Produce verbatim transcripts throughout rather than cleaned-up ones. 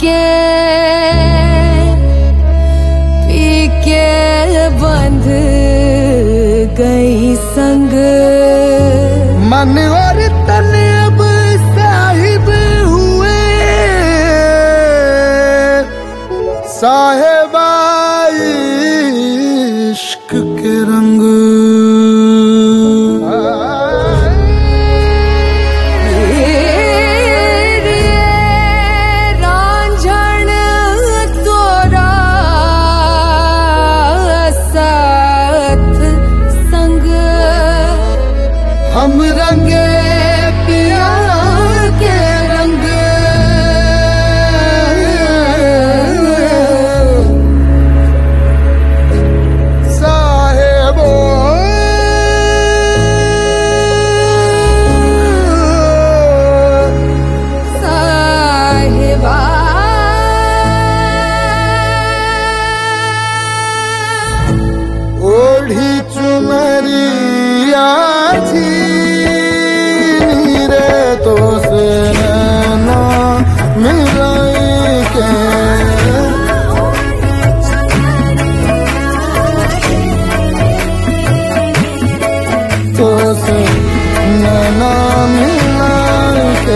के पी के बंध गई संग। मन और तन अब साहिब हुए साहिबा इश्क के रंग। हम रंगे पिया के रंग साहेबो साहिबा ओढ़ी चुनरिया थी तो से नैना मिलाई के तो से नैना मिलाई के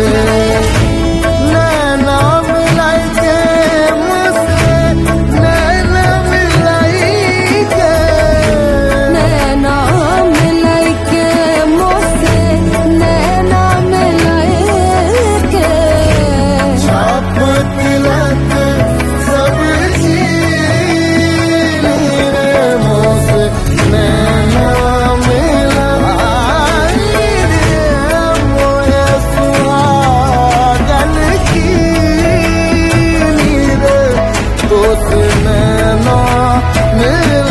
नैना मिलाई के मुझसे नैना मिलाई के नैना मिलाई के मुझसे नैना मिलाई के छाप तिलक सब चीर मुझसे नैना मिलाई मोहे सुहागन की नीर तो से नैना मिलाई।